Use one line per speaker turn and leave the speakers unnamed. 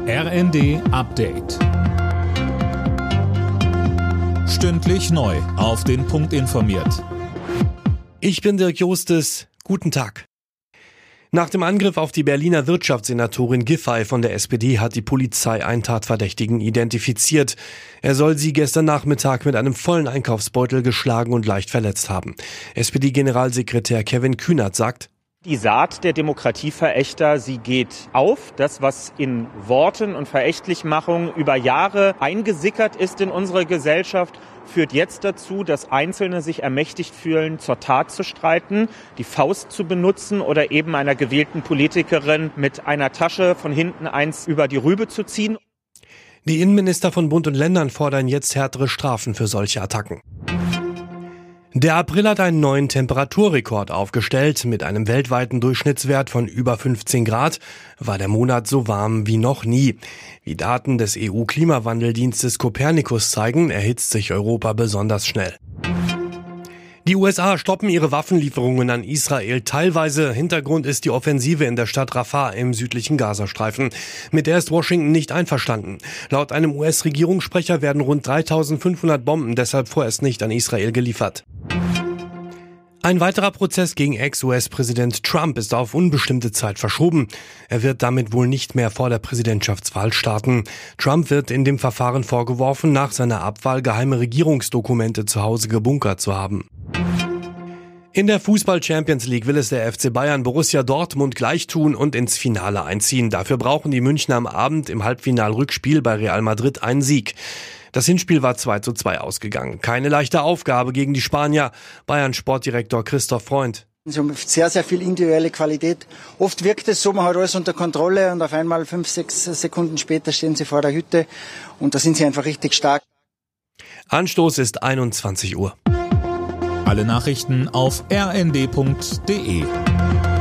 RND Update. Stündlich neu auf den Punkt informiert.
Ich bin Dirk Jostes. Guten Tag. Nach dem Angriff auf die Berliner Wirtschaftssenatorin Giffey von der SPD hat die Polizei einen Tatverdächtigen identifiziert. Er soll sie gestern Nachmittag mit einem vollen Einkaufsbeutel geschlagen und leicht verletzt haben. SPD-Generalsekretär Kevin Kühnert sagt:
Die Saat der Demokratieverächter, sie geht auf. Das, was in Worten und Verächtlichmachung über Jahre eingesickert ist in unsere Gesellschaft, führt jetzt dazu, dass Einzelne sich ermächtigt fühlen, zur Tat zu streiten, die Faust zu benutzen oder eben einer gewählten Politikerin mit einer Tasche von hinten eins über die Rübe zu ziehen.
Die Innenminister von Bund und Ländern fordern jetzt härtere Strafen für solche Attacken. Der April hat einen neuen Temperaturrekord aufgestellt. Mit einem weltweiten Durchschnittswert von über 15 Grad war der Monat so warm wie noch nie. Wie Daten des EU-Klimawandeldienstes Copernicus zeigen, erhitzt sich Europa besonders schnell. Die USA stoppen ihre Waffenlieferungen an Israel teilweise. Hintergrund ist die Offensive in der Stadt Rafah im südlichen Gazastreifen. Mit der ist Washington nicht einverstanden. Laut einem US-Regierungssprecher werden rund 3.500 Bomben deshalb vorerst nicht an Israel geliefert. Ein weiterer Prozess gegen Ex-US-Präsident Trump ist auf unbestimmte Zeit verschoben. Er wird damit wohl nicht mehr vor der Präsidentschaftswahl starten. Trump wird in dem Verfahren vorgeworfen, nach seiner Abwahl geheime Regierungsdokumente zu Hause gebunkert zu haben. In der Fußball-Champions League will es der FC Bayern Borussia Dortmund gleich tun und ins Finale einziehen. Dafür brauchen die Münchner am Abend im Halbfinal-Rückspiel bei Real Madrid einen Sieg. Das Hinspiel war 2:2 ausgegangen. Keine leichte Aufgabe gegen die Spanier. Bayern-Sportdirektor Christoph Freund.
Sie haben sehr, sehr viel individuelle Qualität. Oft wirkt es so, man hat alles unter Kontrolle und auf einmal 5-6 Sekunden später stehen sie vor der Hütte und da sind sie einfach richtig stark.
Anstoß ist 21 Uhr.
Alle Nachrichten auf rnd.de.